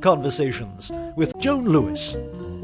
Conversations with Joan Lewis.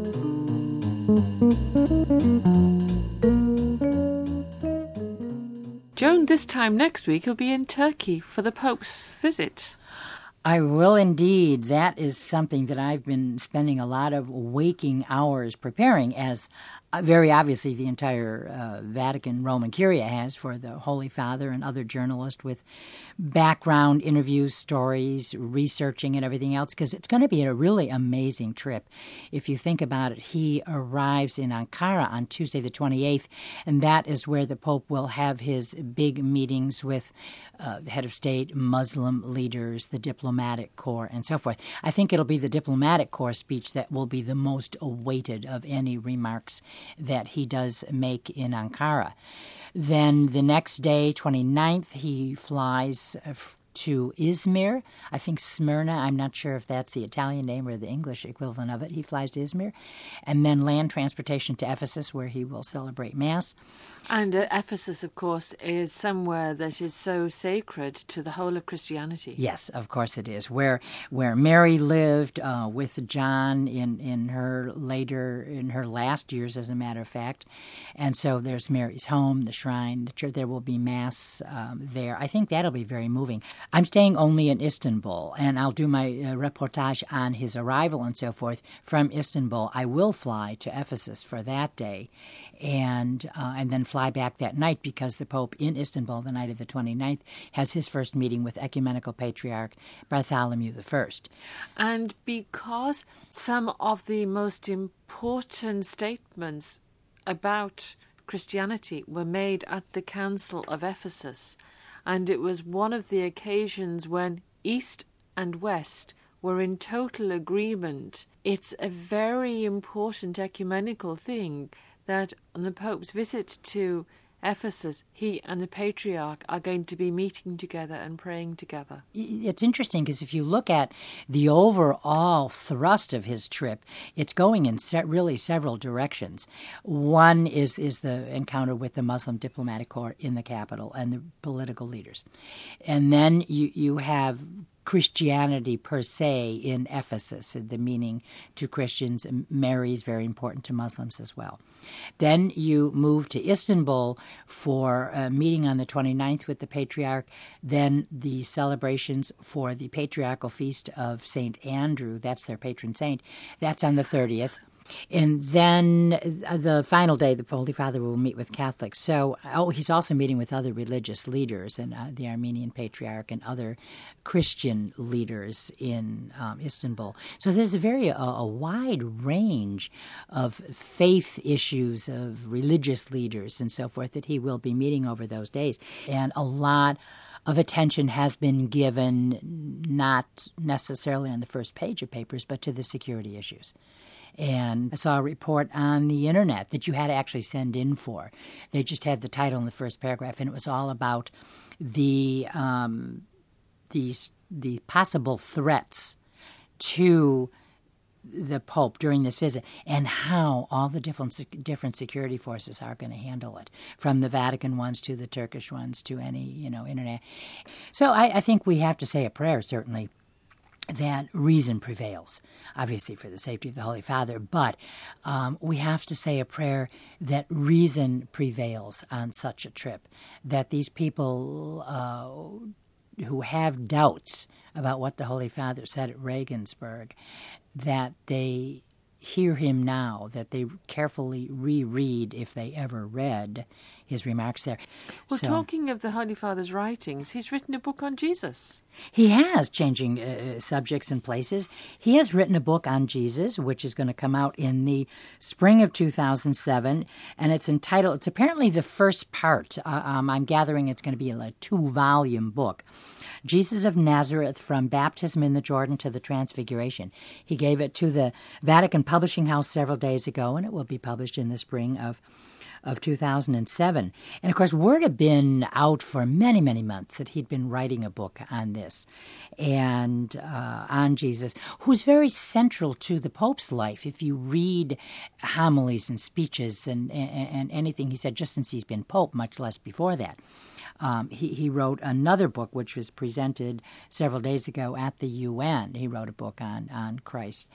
Joan, this time next week, you'll be in Turkey for the Pope's visit. I will indeed. That is something that I've been spending a lot of waking hours preparing, as very obviously the entire Vatican Roman Curia has, for the Holy Father and other journalists with background interviews, stories, researching and everything else, because it's going to be a really amazing trip. If you think about it, he arrives in Ankara on Tuesday the 28th, and that is where the Pope will have his big meetings with the head of state, Muslim leaders, the diplomatic corps, and so forth. I think it'll be the diplomatic corps speech that will be the most awaited of any remarks that he does make in Ankara. Then the next day, 29th, he flies to Izmir. I think Smyrna. I'm not sure if that's the Italian name or the English equivalent of it. He flies to Izmir. And then land transportation to Ephesus, where he will celebrate Mass. And Ephesus, of course, is somewhere that is so sacred to the whole of Christianity. Yes, of course it is. Where Mary lived with John in her last years, as a matter of fact. And so there's Mary's home, the shrine, the church. There will be Mass there. I think that'll be very moving. I'm staying only in Istanbul, and I'll do my reportage on his arrival and so forth from Istanbul. I will fly to Ephesus for that day, and then fly back that night, because the Pope in Istanbul, the night of the 29th, has his first meeting with Ecumenical Patriarch Bartholomew I. And because some of the most important statements about Christianity were made at the Council of Ephesus, and it was one of the occasions when East and West were in total agreement, it's a very important ecumenical thing that on the Pope's visit to Ephesus, he and the Patriarch are going to be meeting together and praying together. It's interesting because if you look at the overall thrust of his trip, it's going in really several directions. One is the encounter with the Muslim diplomatic corps in the capital and the political leaders. And then you have Christianity per se in Ephesus, the meaning to Christians. Mary is very important to Muslims as well. Then you move to Istanbul for a meeting on the 29th with the Patriarch, then the celebrations for the Patriarchal Feast of St. Andrew, that's their patron saint, that's on the 30th. And then the final day, the Holy Father will meet with Catholics. So he's also meeting with other religious leaders, and the Armenian Patriarch and other Christian leaders in Istanbul. So there's a wide range of faith issues, of religious leaders and so forth that he will be meeting over those days. And a lot of attention has been given, not necessarily on the first page of papers, but to the security issues. And I saw a report on the internet that you had to actually send in for. They just had the title in the first paragraph, and it was all about the possible threats to the Pope during this visit, and how all the different security forces are going to handle it, from the Vatican ones to the Turkish ones to any internet. So I think we have to say a prayer, certainly, that reason prevails, obviously for the safety of the Holy Father, but we have to say a prayer that reason prevails on such a trip, that these people who have doubts about what the Holy Father said at Regensburg, that they hear him now, that they carefully reread, if they ever read, his remarks there. Well, talking of the Holy Father's writings, he's written a book on Jesus. He has, changing subjects and places. He has written a book on Jesus, which is going to come out in the spring of 2007, and it's entitled, it's apparently the first part. I'm gathering it's going to be a 2-volume book. Jesus of Nazareth, from Baptism in the Jordan to the Transfiguration. He gave it to the Vatican Publishing House several days ago, and it will be published in the spring of of 2007. And, of course, word had been out for many, many months that he'd been writing a book on this and on Jesus, who's very central to the Pope's life. If you read homilies and speeches and anything he said just since he's been Pope, much less before that. He wrote another book, which was presented several days ago at the UN. He wrote a book on Christ.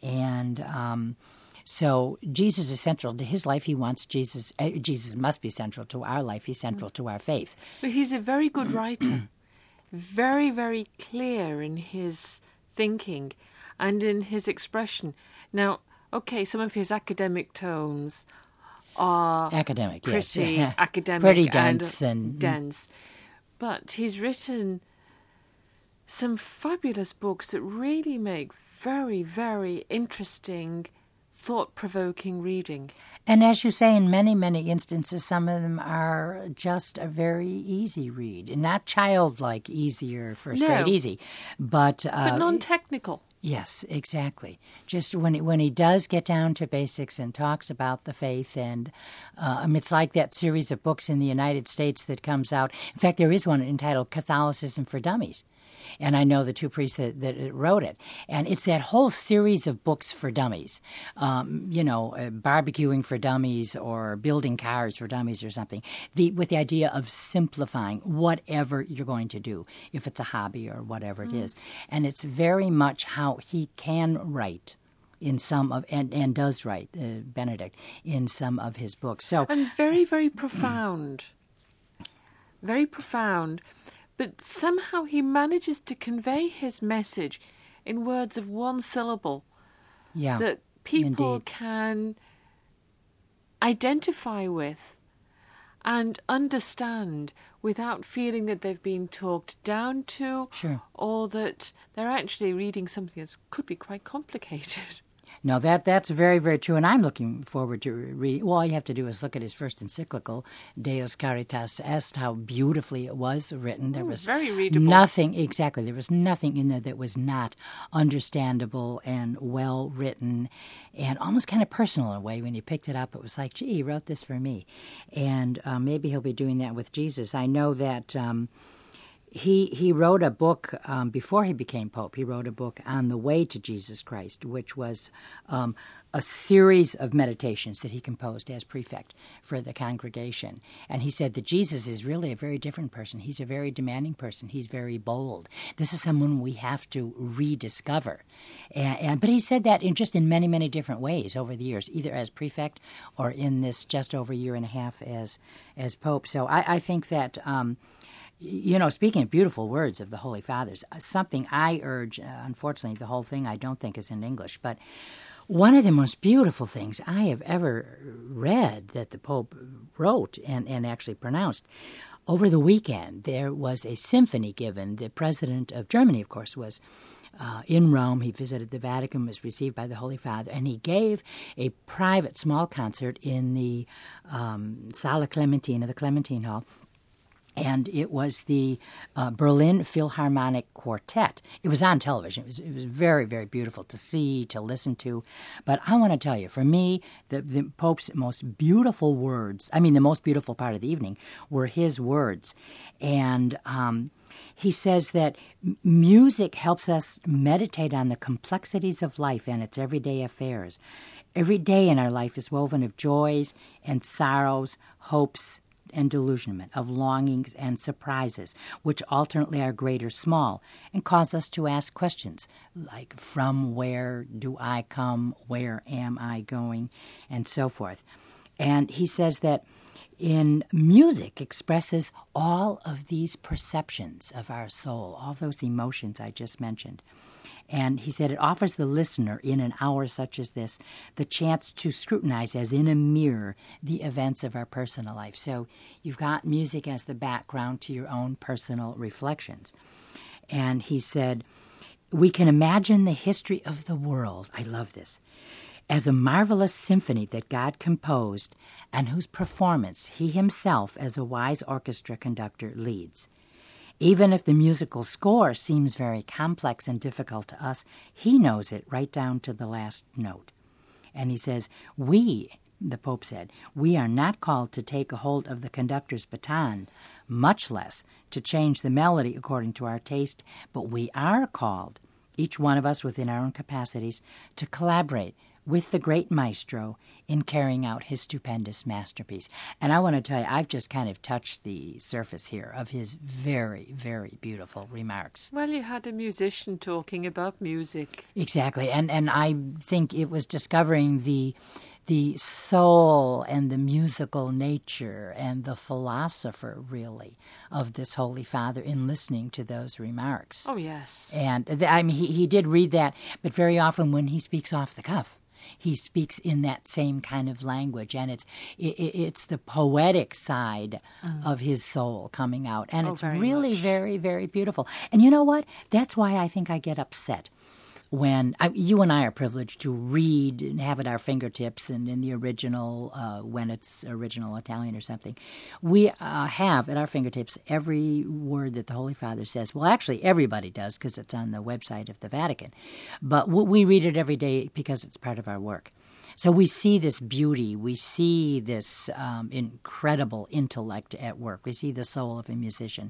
And so Jesus is central to his life. He wants Jesus. Jesus must be central to our life. He's central to our faith. But he's a very good writer. Very, very clear in his thinking and in his expression. Now, okay, some of his academic tones are academic, pretty yes. academic, pretty dense and dense. But he's written some fabulous books that really make very, very interesting, thought-provoking reading. And as you say, in many, many instances, some of them are just a very easy read. Not childlike easy or first grade easy, but non-technical. Yes, exactly. Just when he does get down to basics and talks about the faith, and it's like that series of books in the United States that comes out. In fact, there is one entitled Catholicism for Dummies. And I know the two priests that wrote it. And it's that whole series of books for dummies, barbecuing for dummies or building cars for dummies or something, with the idea of simplifying whatever you're going to do, if it's a hobby or whatever it is. And it's very much how he can write in some of, and does write, Benedict, in some of his books. So, and very, very profound. Very profound. But somehow he manages to convey his message in words of one syllable that people can identify with and understand without feeling that they've been talked down to, or that they're actually reading something that could be quite complicated. No, that's very, very true, and I'm looking forward to reading. Well, all you have to do is look at his first encyclical, Deus Caritas Est, how beautifully it was written. There was very readable. Nothing, exactly. There was nothing in there that was not understandable and well written, and almost kind of personal in a way. When you picked it up, it was like, gee, he wrote this for me, and maybe he'll be doing that with Jesus. I know that. He wrote a book before he became Pope. He wrote a book on the way to Jesus Christ, which was a series of meditations that he composed as prefect for the congregation. And he said that Jesus is really a very different person. He's a very demanding person. He's very bold. This is someone we have to rediscover. But he said that in many, many different ways over the years, either as prefect or in this just over a year and a half as Pope. So I think that... speaking of beautiful words of the Holy Fathers, something I urge, unfortunately, the whole thing I don't think is in English, but one of the most beautiful things I have ever read that the Pope wrote and actually pronounced, over the weekend there was a symphony given. The President of Germany, of course, was in Rome. He visited the Vatican, was received by the Holy Father, and he gave a private small concert in the Sala Clementina, the Clementine Hall. And it was the Berlin Philharmonic Quartet. It was on television. It was very, very beautiful to see, to listen to. But I want to tell you, for me, the Pope's most beautiful words, the most beautiful part of the evening, were his words. And he says that music helps us meditate on the complexities of life and its everyday affairs. Every day in our life is woven of joys and sorrows, hopes, and delusionment, of longings and surprises, which alternately are great or small, and cause us to ask questions like, from where do I come, where am I going, and so forth. And he says that music expresses all of these perceptions of our soul, all those emotions I just mentioned. And he said it offers the listener, in an hour such as this, the chance to scrutinize, as in a mirror, the events of our personal life. So you've got music as the background to your own personal reflections. And he said, we can imagine the history of the world, I love this, as a marvelous symphony that God composed and whose performance he himself, as a wise orchestra conductor, leads. Even if the musical score seems very complex and difficult to us, he knows it right down to the last note. And he says, we, the Pope said, "We are not called to take a hold of the conductor's baton, much less to change the melody according to our taste, but we are called, each one of us within our own capacities, to collaborate with the great maestro in carrying out his stupendous masterpiece." And I want to tell you, I've just kind of touched the surface here of his very, very beautiful remarks. Well, you had a musician talking about music. Exactly, and I think it was discovering the soul and the musical nature and the philosopher, really, of this Holy Father in listening to those remarks. Oh, yes. And I mean, he did read that, but very often when he speaks off the cuff, he speaks in that same kind of language, and it's the poetic side of his soul coming out, and it's really much. very, very beautiful. And you know what? That's why I think I get upset when you and I are privileged to read and have at our fingertips, and in the original, when it's original Italian or something, we have at our fingertips every word that the Holy Father says. Well, actually, everybody does because it's on the website of the Vatican. But we read it every day because it's part of our work. So we see this beauty. We see this incredible intellect at work. We see the soul of a musician.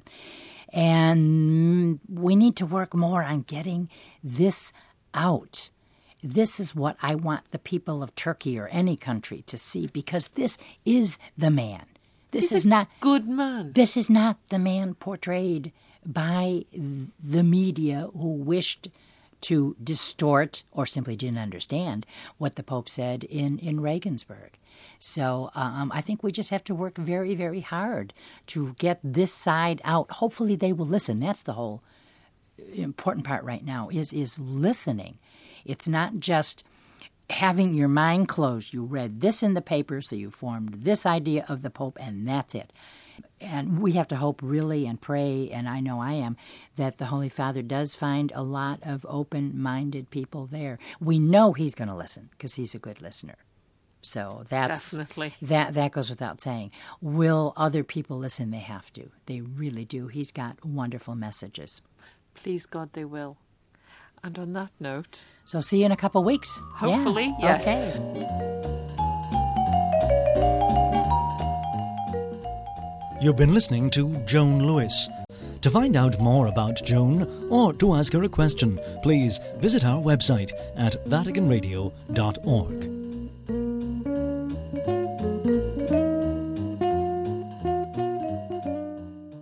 And we need to work more on getting this out. This is what I want the people of Turkey or any country to see, because this is the man. This is not good man. This is not the man portrayed by the media who wished to distort or simply didn't understand what the Pope said in Regensburg. So I think we just have to work very, very hard to get this side out. Hopefully they will listen. That's the whole important part right now is listening. It's not just having your mind closed. You read this in the paper, so you formed this idea of the Pope, and that's it. And we have to hope really and pray, and I know I am, that the Holy Father does find a lot of open-minded people there. We know he's going to listen because he's a good listener. So that's definitely that goes without saying. Will other people listen? They have to. They really do. He's got wonderful messages. Please God they will. And on that note... So see you in a couple of weeks. Hopefully, yeah. yes. Okay. You've been listening to Joan Lewis. To find out more about Joan or to ask her a question, please visit our website at vaticanradio.org.